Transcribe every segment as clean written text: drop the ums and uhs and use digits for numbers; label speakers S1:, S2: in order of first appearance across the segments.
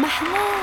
S1: محمود.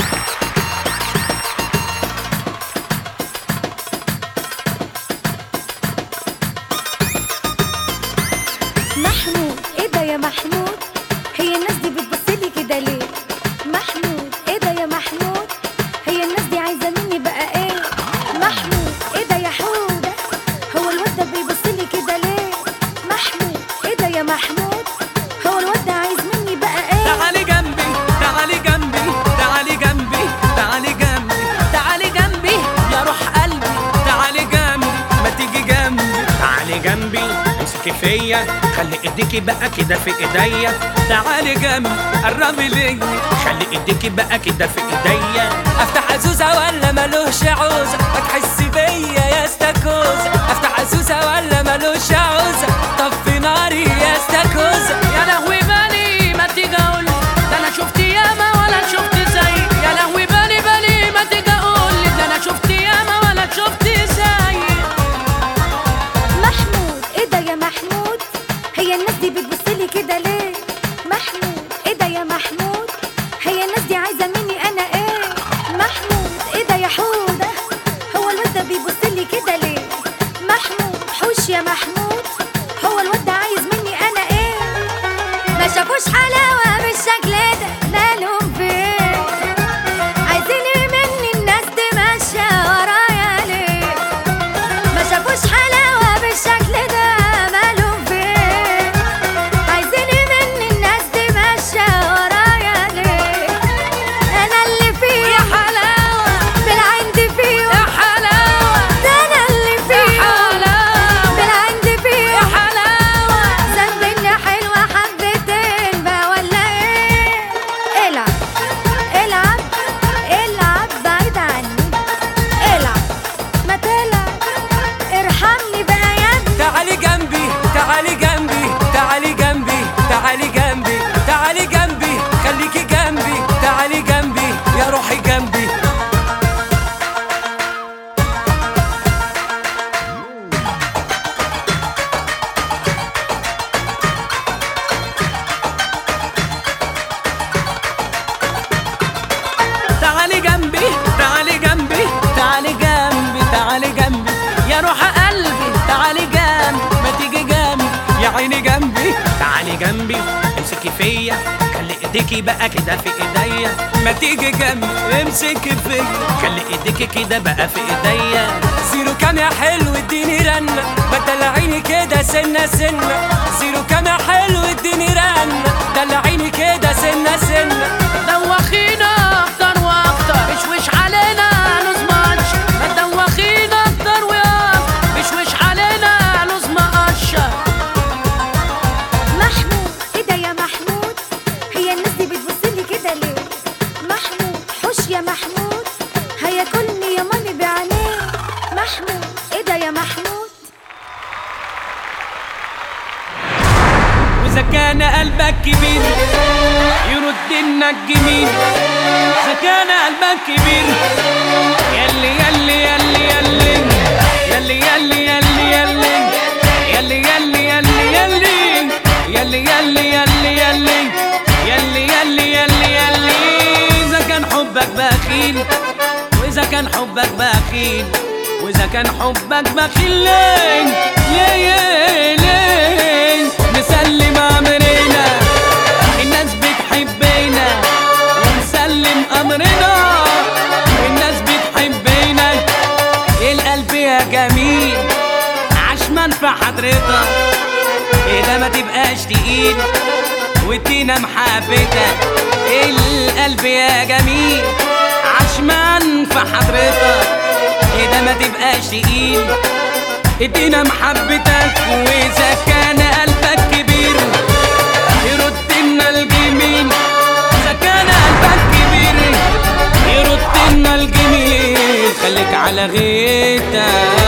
S1: محمود ايه ده يا محمود؟ هي الناس دي بتبصلي كده ليه؟ محمود ايه ده يا محمود؟ هي الناس دي عايزه مني بقى ايه؟ محمود ايه ده يا حوده؟ هو الواد ده بيبصلي كده ليه؟ محمود ايه ده يا محمود؟ هو الواد ده عايز مني بقى ايه؟
S2: تعالي جنبي تعالي جنبي تعالي جنبي تعالي جنبي تعالي جنبي يا روح قلبي، تعالي جنبي ما تيجي جنبي، تعالي جنبي امسكي فيا خلي ايديكي بقى كده في ايديا، تعالي جنبي قربي ليا خلي ايديكي بقى كده في ايديا، افتح عزوزه ولا ملوش عوزه هتحسي بيا يا استاكوزه، افتح عزوزه ولا ملوش عوزه طفي ناري يا استاكوزه، يا لهوي بالي ما تيجي اقول ده انا شفت ياما ولا شفت زي، يا لهوي بالي ما تيجي اقول ده انا شفت ياما ولا شفت زي.
S1: محمود ايه ده يا محمود؟ هي الناس دي بتبصلي كده ليه؟ محمود ايه ده يا محمود؟ هي الناس دي عايزه مني انا ايه؟ محمود ايه ده يا حوده؟ هو الواد ده بيبصلي كده ليه؟ محمود حوش يا محمود، هو الواد ده عايز مني انا ايه؟ ما شافوش حلاوه بالشكل ده مالهم فين؟ عايزين ايه مني الناس تمشي ورايا ليه؟ ما شافوش حلاوه بالشكل ده مالهم فين؟ عايزين ايه مني الناس تمشي ورايا ليه؟ انا اللي فيه
S2: يا حلاوه
S1: بالعند فيه
S2: يا حلاوه
S1: ده انا اللي فيه
S2: حلاوه
S1: بالعند فيه
S2: يا حلاوه
S1: ذنبني حلوة حبتين بقى ولا ايه؟ العب العب العب بعيد عني، العب ما تلعب ارحمني بقى يا ابني.
S2: تعالي جنبي تعالي جنبي تعالي جنبي تعالي جنبي تعالي جنبي خليكي جنبي، تعالي جنبي يا روحي جنبي. تعالي جنبي تعالي جنبي تعالي جنبي تعالي جنبي يا روح قلبي، تعالي جنبي ما تيجي جنبي يا عيني جنبي، تعالي جنبي امسكي فيا خلي ايديكي بقى كده في ايديا، ما تيجي جنبي امسكي فيا خلي ايديكي كده بقى في ايديا، زيرو كام يا حلو اديني رنة بدلعيني كده سنة سنة، زيرو كام يا حلو اديني رنة دلعيني كده سنة سنة، دوخينا اكتر واكتر مشوش علينا لوز ماتش، ما تدوخينا اكتر واكتر مشوش علينا لوز مقشر.
S1: محمود ايه ده يا محمود؟ هي الناس دي بتبصلي كده ليه؟ محمود حوش يا محمود، هياكلني يا مامي بعينيه. محمود ايه ده يا محمود؟
S2: وإذا كان قلبك كبير يرد النجمين، إذا كان قلبك كبير يلي يلي يلي يلي يلي يلي يلي يلي يلي يلي يلي يلي يلي يلي يلي يلي يلي يلي يلي، إذا كان حبك بخيل وإذا كان حبك بخيل وإذا كان حبك بخيل ليه ليه ليه نسلم أمرنا الناس بتحبنا ونسلم أمرنا الناس بتحبنا، القلب يا جميل عشمان في حضرتك إذا ما تبقاش تقيل وادينا محبتك، القلب يا جميل عشمان في حضرتك إذا ما تبقاش تقيل ادينا محبتك، وإذا كان قلبك كبير يرد لنا الجميل، إذا كان قلبك كبير يرد لنا الجميل، خليك على غيتك